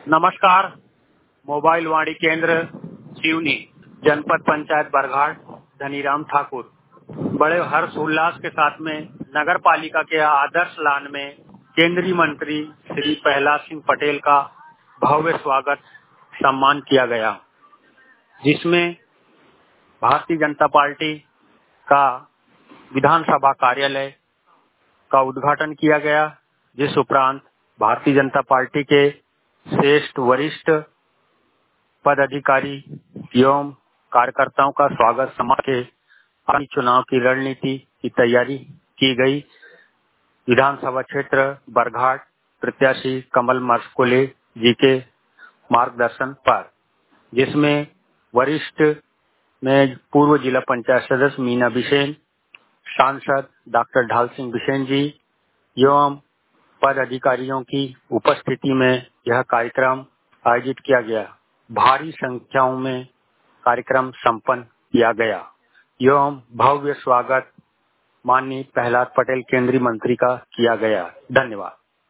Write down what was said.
नमस्कार। मोबाइल वाणी केंद्र सिवनी, जनपद पंचायत बरघाट, धनीराम ठाकुर बड़े हर्ष उल्लास के साथ में नगर पालिका के आदर्श लान में केंद्रीय मंत्री श्री प्रहलाद सिंह पटेल का भव्य स्वागत सम्मान किया गया, जिसमें भारतीय जनता पार्टी का विधानसभा कार्यालय का उद्घाटन किया गया, जिस उपरांत भारतीय जनता पार्टी के श्रेष्ठ वरिष्ठ पदाधिकारी एवं कार्यकर्ताओं का स्वागत समारोह के आगामी चुनाव की रणनीति की तैयारी की गई। विधानसभा क्षेत्र बरघाट प्रत्याशी कमल मस्कोले जी के मार्गदर्शन पर, जिसमें वरिष्ठ में पूर्व जिला पंचायत सदस्य मीना बिसेन, सांसद डॉक्टर ढाल सिंह बिसेन जी एवं पद अधिकारियों की उपस्थिति में यह कार्यक्रम आयोजित किया गया। भारी संख्याओं में कार्यक्रम संपन्न किया गया एवं भव्य स्वागत माननीय प्रहलाद पटेल केंद्रीय मंत्री का किया गया। धन्यवाद।